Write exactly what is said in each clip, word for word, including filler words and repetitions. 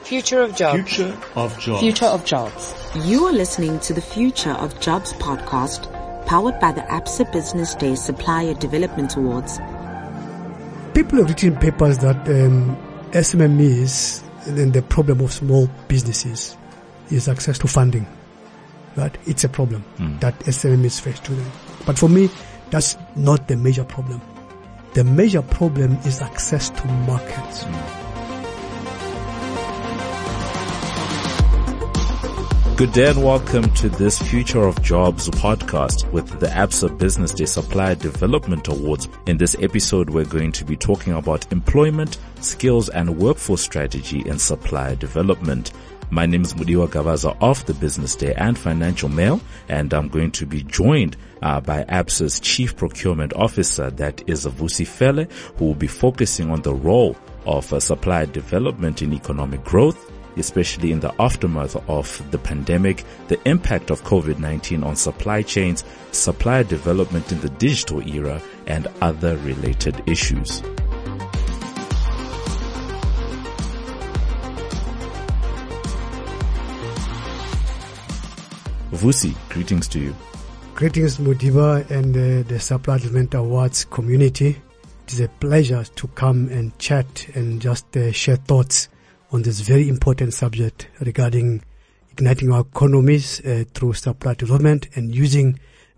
Future of Jobs. Future of Jobs. Future of Jobs. You are listening to the Future of Jobs podcast, powered by the Absa Business Day Supplier Development Awards. People have written papers that um, S M M Es and the problem of small businesses is access to funding. Right? It's a problem mm. that S M M Es face today. But for me, that's not the major problem. The major problem is access to markets. Mm. Good day and welcome to this Future of Jobs podcast with the Absa Business Day Supplier Development Awards. In this episode, we're going to be talking about employment, skills and workforce strategy in supplier development. My name is Mudiwa Gavaza of the Business Day and Financial Mail, and I'm going to be joined uh, by Absa's Chief Procurement Officer, that is Vusi Fele, who will be focusing on the role of uh, supplier development in economic growth, especially in the aftermath of the pandemic, the impact of COVID nineteen on supply chains, supplier development in the digital era, and other related issues. Vusi, greetings to you. Greetings, Mudiba and uh, the Supplier Development Awards community. It is a pleasure to come and chat and just uh, share thoughts on this very important subject regarding igniting our economies uh, through supply development and using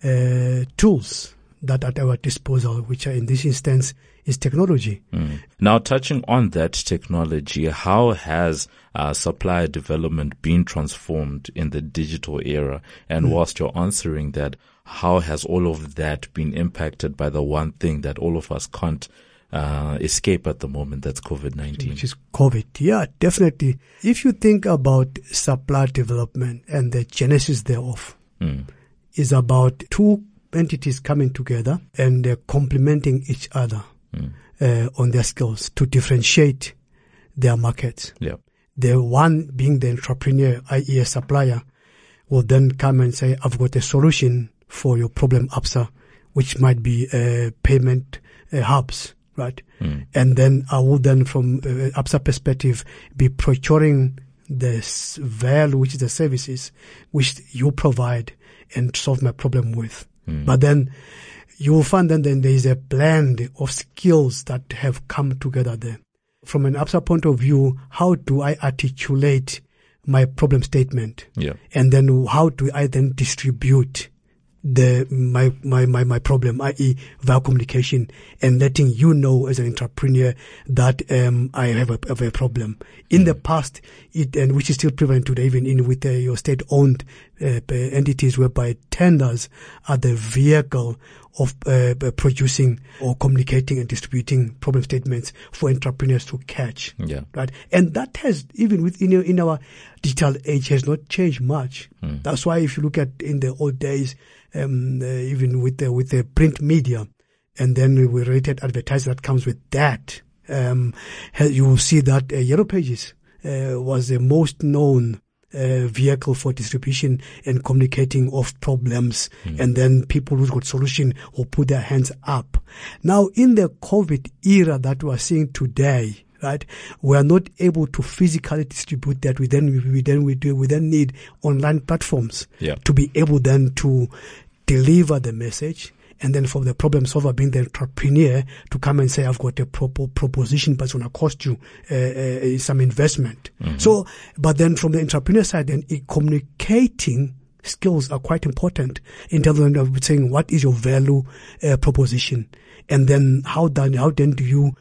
uh, tools that are at our disposal, which are in this instance is technology. Mm. Now, touching on that technology, how has uh, supplier development been transformed in the digital era? And mm. whilst you're answering that, how has all of that been impacted by the one thing that all of us can't Uh, escape at the moment, that's COVID nineteen. Which is COVID. Yeah, definitely. If you think about supply development and the genesis thereof, mm. is about two entities coming together and uh, complementing each other mm. uh, on their skills to differentiate their markets. Yeah. The one being the entrepreneur, that is a supplier, will then come and say, I've got a solution for your problem, Absa, which might be uh, payment uh, hubs. Right. Mm. And then I would then from uh, Absa perspective be procuring the value, which is the services which you provide and solve my problem with. Mm. But then you will find that then there is a blend of skills that have come together there. From an Absa point of view, how do I articulate my problem statement? Yeah. And then how do I then distribute the my my my my problem, that is via communication, and letting you know as an entrepreneur that um I have a, have a problem. In mm. the past, it and which is still prevalent today, even in with uh, your state-owned uh, entities, whereby tenders are the vehicle of uh, producing or communicating and distributing problem statements for entrepreneurs to catch. Yeah. Right. And that has, even within in our digital age, has not changed much. Mm. That's why if you look at in the old days, um, uh, even with the, with the print media, and then we rated advertising that comes with that, um, you will see that uh, Yellow Pages uh, was the most known Uh, vehicle for distribution and communicating of problems, mm. and then people who've got solution will put their hands up. Now, in the COVID era that we are seeing today, right, we are not able to physically distribute that. We then we then we do we then need online platforms yeah. to be able then to deliver the message. And then for the problem solver being the entrepreneur to come and say, I've got a proper proposition, but it's going to cost you uh, uh, some investment. Mm-hmm. So, but then from the entrepreneur side, then it, communicating skills are quite important in terms of saying, what is your value uh, proposition? And then how then, how then do you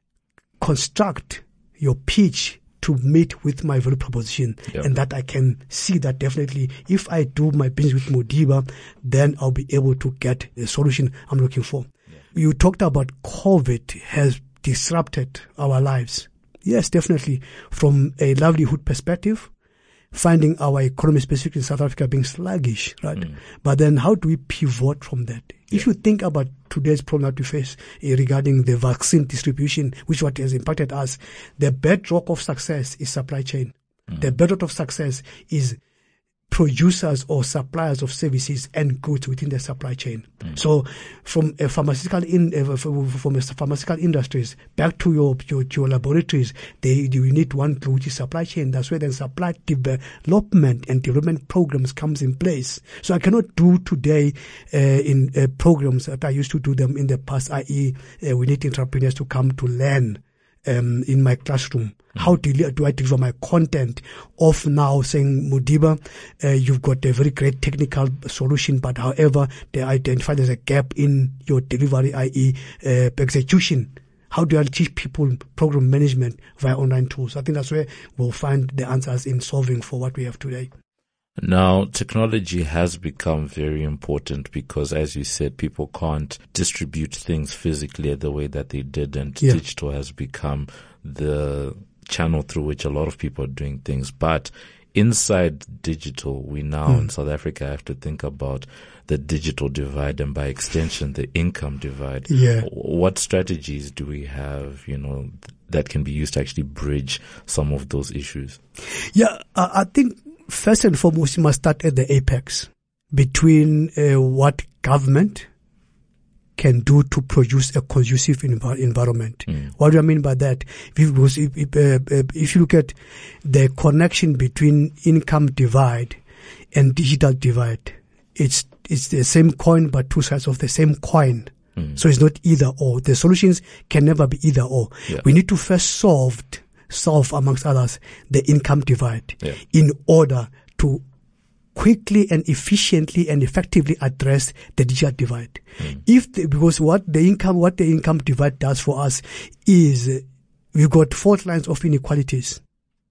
construct your pitch to meet with my value proposition? Yep. And that I can see that definitely if I do my business with Mudiba, then I'll be able to get the solution I'm looking for. Yeah. You talked about COVID has disrupted our lives. Yes, definitely. From a livelihood perspective, finding our economy, specifically in South Africa, being sluggish, right? Mm. But then how do we pivot from that? Yeah. If you think about today's problem that we face uh, regarding the vaccine distribution, which what has impacted us, the bedrock of success is supply chain. Mm. The bedrock of success is producers or suppliers of services and goods within the supply chain. Mm. So from a pharmaceutical in uh, from a pharmaceutical industries back to your your, your laboratories, they you need one which is supply chain. That's where the supply development and development programs comes in place. So I cannot do today uh, in uh, programs that I used to do them in the past, that is, uh, we need entrepreneurs to come to learn um, in my classroom. How do, do I deliver my content of now saying, Modiba, uh, you've got a very great technical solution, but however, they identify there's a gap in your delivery, that is uh, execution. How do I teach people program management via online tools? I think that's where we'll find the answers in solving for what we have today. Now, technology has become very important because, as you said, people can't distribute things physically the way that they did, and yeah. digital has become the channel through which a lot of people are doing things. But inside digital, we now mm. in South Africa have to think about the digital divide and by extension, the income divide. Yeah. What strategies do we have, you know, that can be used to actually bridge some of those issues? Yeah, uh, I think first and foremost, you must start at the apex between uh, what government can do to produce a conducive env- environment. Mm. What do I mean by that? If, if, if, uh, if you look at the connection between income divide and digital divide, it's it's the same coin but two sides of the same coin. Mm. So it's not either or. The solutions can never be either or. Yeah. We need to first solve, solve amongst others, the income divide yeah. in order to quickly and efficiently and effectively address the digital divide. Mm. If the, because what the income what the income divide does for us is uh, we've got four lines of inequalities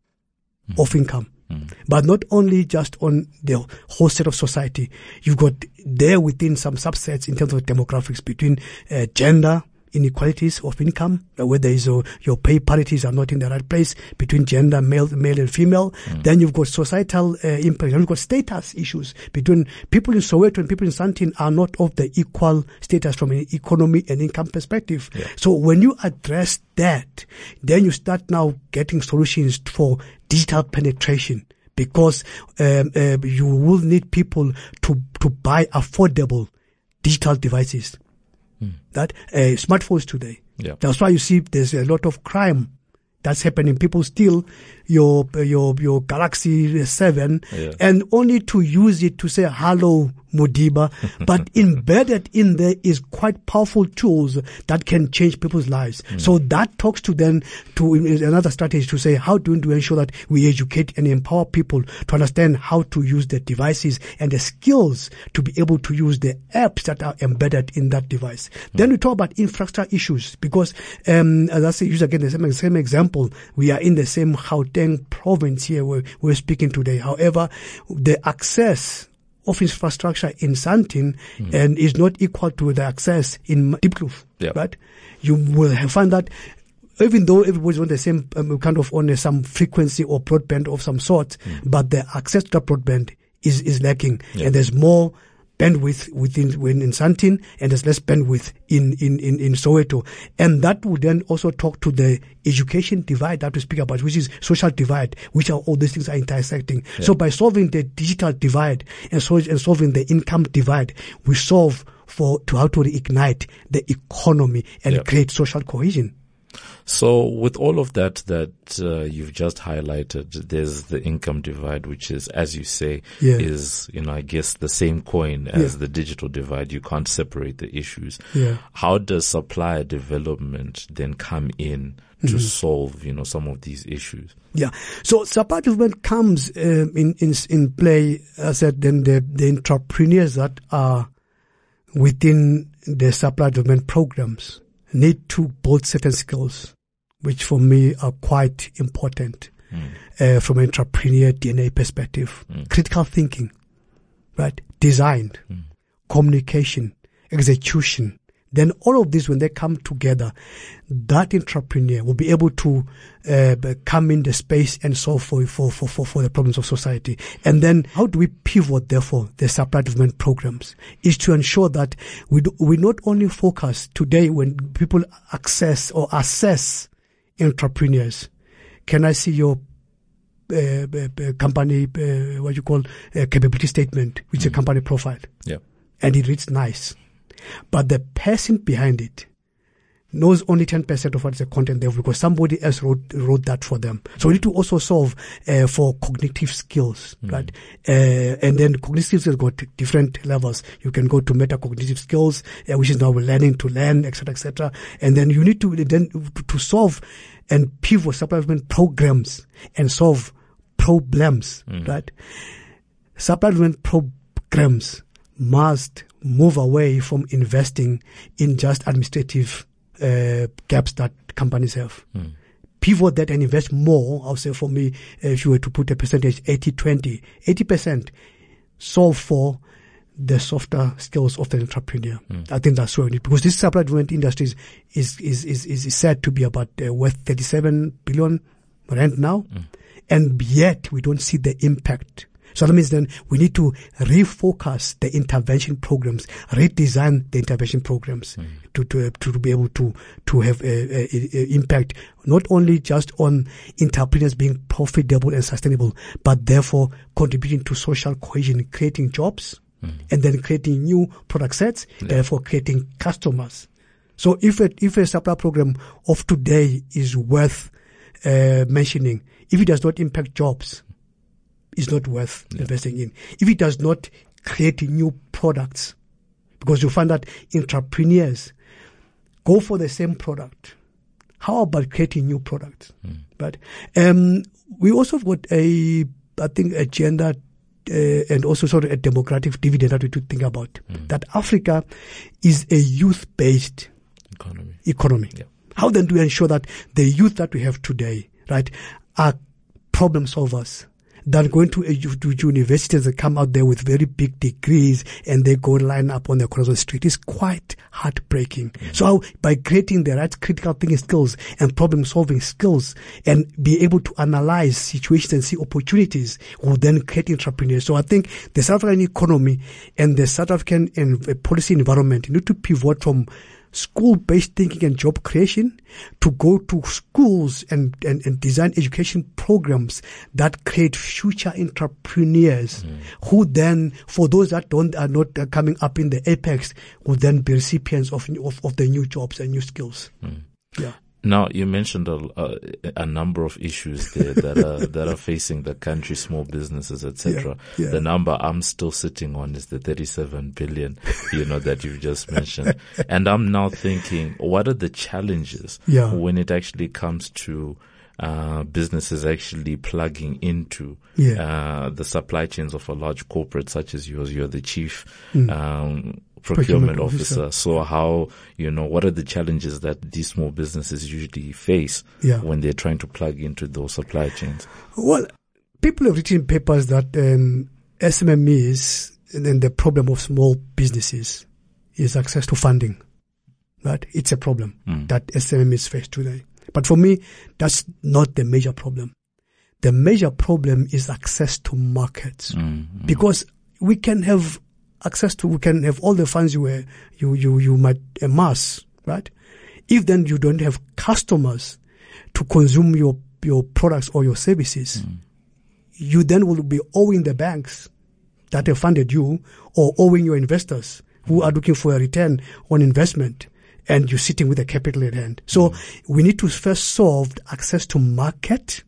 mm. of income. Mm. But not only just on the whole set of society, you've got there within some subsets in terms of demographics between uh, gender inequalities of income, whether is uh, your pay parities are not in the right place between gender, male, male and female. Mm. Then you've got societal uh, impact. You've got status issues between people in Soweto and people in Sandton are not of the equal status from an economy and income perspective. Yeah. So when you address that, then you start now getting solutions for digital penetration, because um, uh, you will need people to to buy affordable digital devices. Mm. That uh, smartphones today. Yeah. That's why you see there's a lot of crime that's happening. People steal your your your Galaxy seven yeah. and only to use it to say hello Modiba, but embedded in there is quite powerful tools that can change people's lives. Mm. So that talks to them to another strategy to say how do we ensure that we educate and empower people to understand how to use the devices and the skills to be able to use the apps that are embedded in that device. Mm. Then we talk about infrastructure issues because, um, as I say, use again the same, same example. We are in the same Gauteng province here where we're speaking today. However, the access of infrastructure in Sandton mm. and is not equal to the access in Diepkloof, yep. right? You will find that even though everybody's on the same um, kind of on some frequency or broadband of some sort, mm. but the access to that broadband is, is lacking, yep. and there's more bandwidth within when in Sandton and there's less bandwidth in, in, in, in Soweto. And that would then also talk to the education divide that we speak about, which is social divide, which are all these things are intersecting. Yeah. So by solving the digital divide and, so, and solving the income divide, we solve for to how to reignite the economy and yeah. create social cohesion. So with all of that that uh, you've just highlighted, there's the income divide, which is, as you say, yeah. is, you know, I guess the same coin as yeah. the digital divide. You can't separate the issues. Yeah. How does supplier development then come in to mm-hmm. solve, you know, some of these issues? Yeah. So supplier development comes um, in, in, in play, as I said, then the, the entrepreneurs that are within the supplier development programs need to build certain skills, which for me are quite important mm. uh, from an entrepreneur D N A perspective. Mm. Critical thinking, right? Design, mm. communication, execution. Then all of this, when they come together, that entrepreneur will be able to uh, come in the space and solve for, for, for, for, for the problems of society. And then how do we pivot, therefore, the supply development programs is to ensure that we do, we not only focus today when people access or assess entrepreneurs. Can I see your uh, uh, company, uh, what you call a capability statement, which mm. is a company profile. Yeah. And it reads nice. But the person behind it knows only ten percent of what is the content there because somebody else wrote wrote that for them. So we need to also solve uh, for cognitive skills, mm. right? Uh, and then cognitive skills have got different levels. You can go to metacognitive skills, uh, which is now learning to learn, et cetera, et cetera. And then you need to then to solve and pivot supply development programs and solve problems, mm. right? Supply development programs must move away from investing in just administrative uh, gaps that companies have. Mm. Pivot that and invest more. I'll say for me, if you were to put a percentage, eighty twenty, eighty percent solve for the softer skills of the entrepreneur. Mm. I think that's where we need, because this supply development industry is, is, is, is, is said to be about uh, worth thirty-seven billion rand now. Mm. And yet we don't see the impact. So that means then we need to refocus the intervention programs, redesign the intervention programs mm. to, to, to be able to, to have a, a, a impact, not only just on entrepreneurs being profitable and sustainable, but therefore contributing to social cohesion, creating jobs, mm. and then creating new product sets, yeah. therefore creating customers. So if a, if a supply program of today is worth uh, mentioning, if it does not impact jobs, it's not worth yeah. investing in. If it does not create new products, because you find that entrepreneurs go for the same product. How about creating new products? Mm. But um, we also got a, I think, a gender uh, and also sort of a demographic dividend that we to think about. Mm. That Africa is a youth-based economy. economy. Yeah. How then do we ensure that the youth that we have today, right, are problem solvers? Than going to, to universities that come out there with very big degrees and they go line up on the corners of the street is quite heartbreaking. Mm-hmm. So by creating the right critical thinking skills and problem solving skills and be able to analyze situations and see opportunities will then create entrepreneurs. So I think the South African economy and the South African and policy environment need to pivot from school-based thinking and job creation to go to schools and, and, and design education programs that create future entrepreneurs mm. who then, for those that don't are not uh, coming up in the apex, will then be recipients of, of, of the new jobs and new skills. Mm. Yeah. Now, you mentioned a, a, a number of issues there that are that are facing the country, small businesses, et cetera. Yeah, yeah. The number I'm still sitting on is the thirty-seven billion, you know, that you've just mentioned. And I'm now thinking, what are the challenges yeah. when it actually comes to uh businesses actually plugging into yeah. uh the supply chains of a large corporate such as yours? You're the chief mm. um procurement, procurement officer. officer. So how, you know, what are the challenges that these small businesses usually face yeah. when they're trying to plug into those supply chains? Well, people have written papers that um, S M M Es and then the problem of small businesses is access to funding. Right? It's a problem mm. that S M M Es face today. But for me, that's not the major problem. The major problem is access to markets. Mm-hmm. Because we can have access to, we can have all the funds you were, you, you, you might amass, right? If then you don't have customers to consume your, your products or your services, mm. you then will be owing the banks that have funded you or owing your investors who are looking for a return on investment, and you're sitting with a capital at hand. So mm. we need to first solve access to market,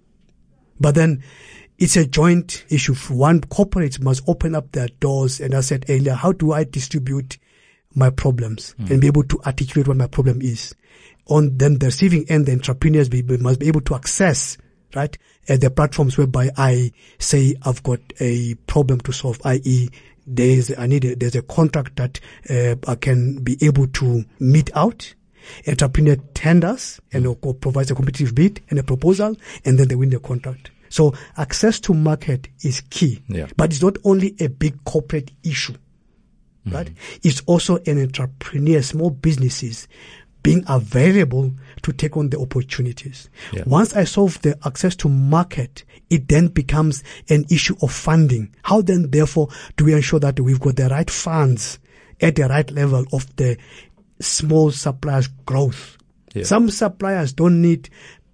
but then it's a joint issue. One, corporates must open up their doors. And I said earlier, how do I distribute my problems mm. and be able to articulate what my problem is? On then the receiving end, the entrepreneurs be, must be able to access, right, uh, the platforms whereby I say I've got a problem to solve, that is, there's I need a, there's a contract that uh, I can be able to meet out. Entrepreneur tenders and mm. provides a competitive bid and a proposal, and then they win the contract. So access to market is key, yeah. but it's not only a big corporate issue, mm-hmm. right? It's also an entrepreneur, small businesses being available to take on the opportunities. Yeah. Once I solve the access to market, it then becomes an issue of funding. How then, therefore, do we ensure that we've got the right funds at the right level of the small suppliers' growth? Yeah. Some suppliers don't need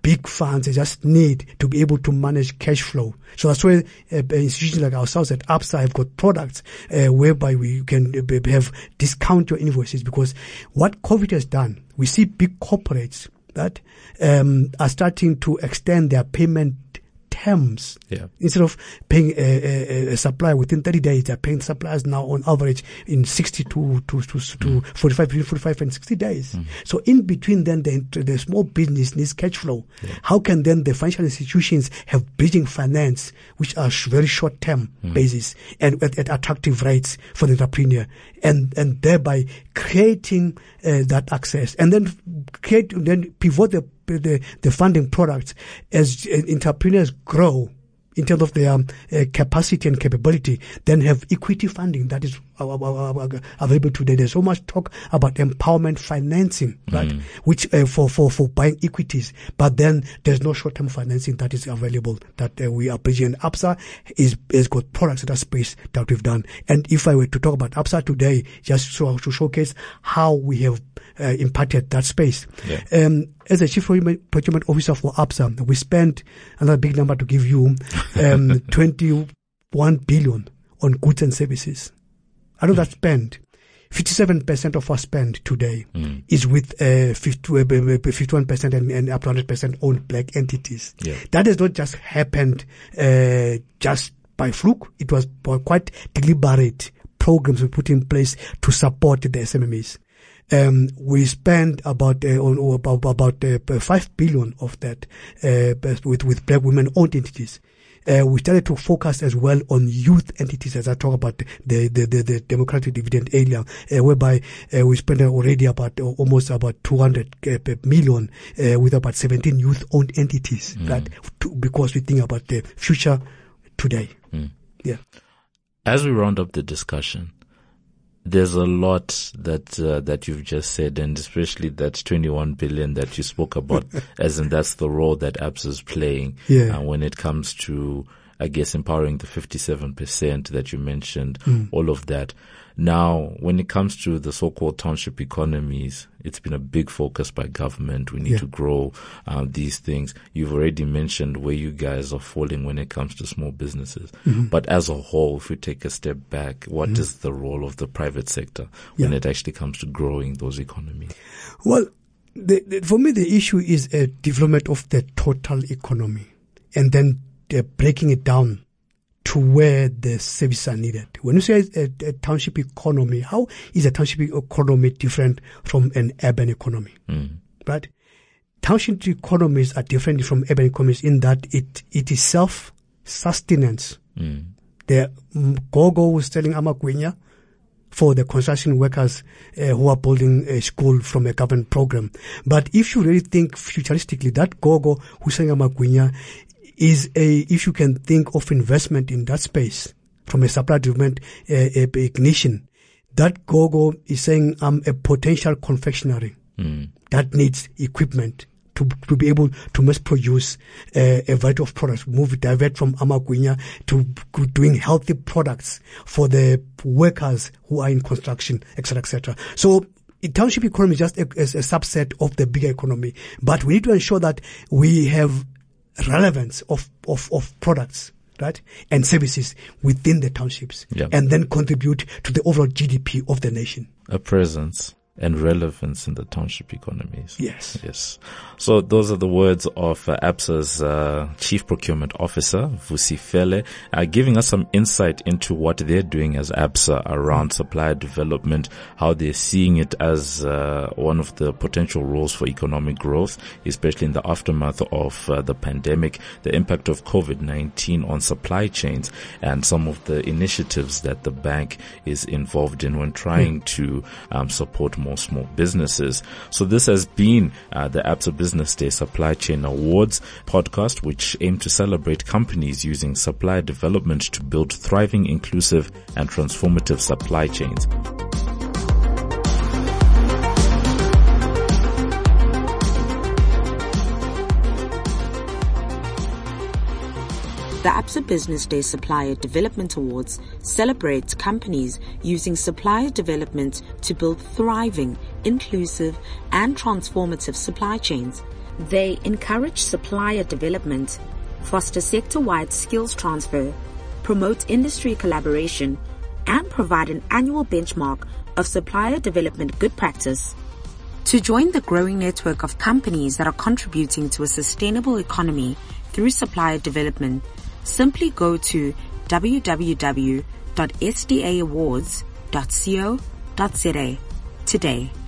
big funds. They just need to be able to manage cash flow. So that's why uh, institutions like ourselves at Absa have got products uh, whereby we can uh, have discount your invoices, because what COVID has done, we see big corporates that um, are starting to extend their payment terms. Yeah. Instead of paying a, a, a supplier within thirty days, they're paying suppliers now on average in sixty to, to, to, mm. to forty-five, between forty-five and sixty days. Mm. So in between then, the, the small business needs cash flow. Yeah. How can then the financial institutions have bridging finance, which are sh- very short-term mm. basis and at, at attractive rates for the entrepreneur, and, and thereby creating uh, that access, and then create, then pivot the The, the funding products as entrepreneurs grow in terms of their um, uh, capacity and capability, then have equity funding that is uh, uh, uh, available today. There's so much talk about empowerment financing, right? Mm. Which uh, for, for, for buying equities, but then there's no short-term financing that is available that uh, we are bridging. And Absa is, has got products in that space that we've done. And if I were to talk about Absa today, just so to showcase how we have uh, impacted that space. Yeah. Um, As a chief procurement officer for Absa, we spent another big number to give you, um, twenty-one billion on goods and services. Out of that spend, fifty-seven percent of our spend today mm. is with uh, fifty-one percent and, and up to one hundred percent owned black entities. Yeah. That has not just happened uh, just by fluke. It was quite deliberate programs we put in place to support the S M M Es. Um, we spend about, uh, on, about, about, uh, five billion of that, uh, with, with black women owned entities. Uh, we started to focus as well on youth entities, as I talk about the, the, the, the democratic dividend area, uh, whereby, uh, we spent already about, uh, almost about two hundred million, uh, with about seventeen youth owned entities, mm. right? To, because we think about the future today. Mm. Yeah. As we round up the discussion, there's a lot that uh, that you've just said, and especially that twenty-one billion that you spoke about, as in that's the role that Absa is playing yeah. uh, when it comes to, I guess, empowering the fifty-seven percent that you mentioned, mm. all of that. Now, when it comes to the so-called township economies, it's been a big focus by government. We need yeah. to grow uh, these things. You've already mentioned where you guys are falling when it comes to small businesses. Mm-hmm. But as a whole, if we take a step back, what mm-hmm. is the role of the private sector when yeah. it actually comes to growing those economies? Well, the, the, for me, the issue is a development of the total economy, and then uh, breaking it down to where the services are needed. When you say a, a township economy, how is a township economy different from an urban economy? Mm. Right? Township economies are different from urban economies in that it, it is self-sustenance. Mm. The Gogo was selling amagwinya for the construction workers uh, who are building a school from a government program. But if you really think futuristically, that Gogo who's selling amagwinya is a, if you can think of investment in that space from a supply development uh, ignition, that Gogo is saying I'm a potential confectionery mm. that needs equipment to to be able to mass produce uh, a variety of products, move divert from amagwinya to doing healthy products for the workers who are in construction, et cetera, et cetera. So the township economy is just a, a, a subset of the bigger economy, but we need to ensure that we have relevance of, of, of products, right, and services within the townships, yeah. and then contribute to the overall G D P of the nation. A presence and relevance in the township economies. Yes. Yes. So those are the words of uh, Absa's uh, Chief Procurement Officer, Vusi Fele, uh, giving us some insight into what they're doing as Absa around supplier development, how they're seeing it as uh, one of the potential roles for economic growth, especially in the aftermath of uh, the pandemic, the impact of COVID nineteen on supply chains, and some of the initiatives that the bank is involved in when trying mm. to um, support more small businesses. So this has been uh, the Absa Business Day Supply Chain Awards podcast, which aim to celebrate companies using supply development to build thriving, inclusive, and transformative supply chains. The Absa Business Day Supplier Development Awards celebrates companies using supplier development to build thriving, inclusive, and transformative supply chains. They encourage supplier development, foster sector-wide skills transfer, promote industry collaboration, and provide an annual benchmark of supplier development good practice. To join the growing network of companies that are contributing to a sustainable economy through supplier development, simply go to w w w dot s d a awards dot co dot za today.